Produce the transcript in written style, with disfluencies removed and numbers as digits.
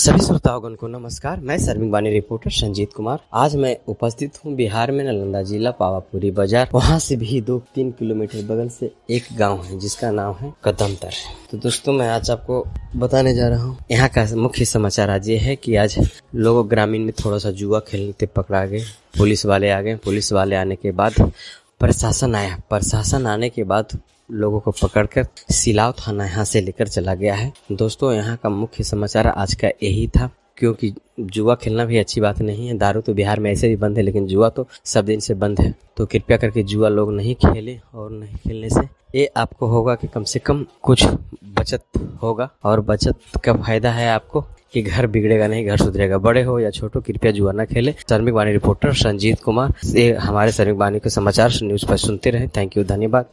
सभी श्रोताओं को नमस्कार। मैं श्रमिक बानी रिपोर्टर संजीत कुमार। आज मैं उपस्थित हूँ बिहार में नालंदा जिला पावापुरी बाजार। वहाँ से भी 2-3 किलोमीटर बगल से एक गांव है जिसका नाम है कदमतर। तो दोस्तों, मैं आज आपको बताने जा रहा हूँ यहाँ का मुख्य समाचार आज ये है कि आज लोग ग्रामीण में थोड़ा सा जुआ खेलते पकड़ा गए। पुलिस वाले आ गए। पुलिस वाले आने के बाद प्रशासन आया। प्रशासन आने के बाद लोगों को पकड़कर सिलाव थाना यहाँ से लेकर चला गया है। दोस्तों, यहाँ का मुख्य समाचार आज का यही था, क्योंकि जुआ खेलना भी अच्छी बात नहीं है। दारू तो बिहार में ऐसे भी बंद है, लेकिन जुआ तो सब दिन से बंद है। तो कृपया करके जुआ लोग नहीं खेले, और नहीं खेलने से ये आपको होगा कि कम से कम कुछ बचत होगा, और बचत का फायदा है आपको कि घर बिगड़ेगा नहीं, घर सुधरेगा। बड़े हो या छोटो, कृपया जुआ न खेले। श्रमिक बानी रिपोर्टर संजीत कुमार, ये हमारे श्रमिक बानी के समाचार न्यूज पर सुनते रहे। थैंक यू, धन्यवाद।